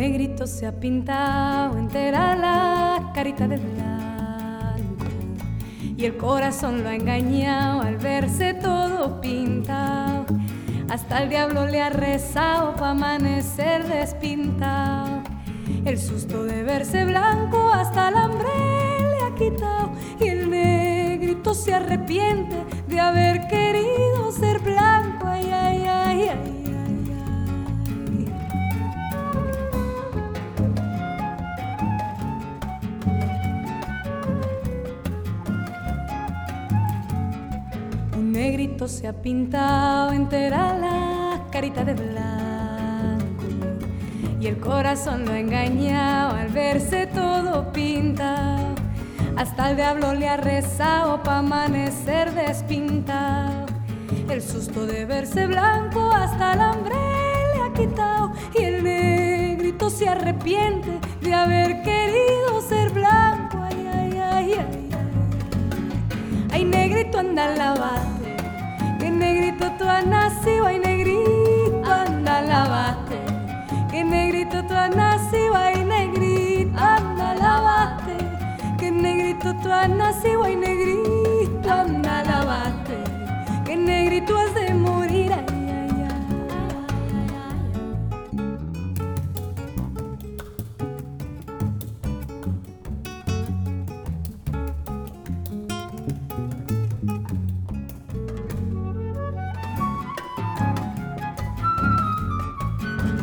negrito se ha pintado entera la carita de blanco y el corazón lo ha engañado al verse todo pintado. Hasta el diablo le ha rezado pa' amanecer despintado. El susto de verse blanco hasta el hambre le ha quitado y el negrito se arrepiente de haber querido ser blanco. Ay, ay, ay, ay. Un negrito se ha pintado entera la carita de blanco y el corazón lo ha engañado al verse todo pintado. Hasta el diablo le ha rezado pa' amanecer despintado. El susto de verse blanco hasta el hambre le ha quitado y el negrito se arrepiente de haber querido ser blanco. Ay, ay, ay, ay. Ay, negrito, anda, lávate, que negrito tú has nacido. Ay, negrito, anda, lávate, que negrito tú has nacido. Ay, negrito, anda, lávate, que negrito tú has nacido. Ay, negrito.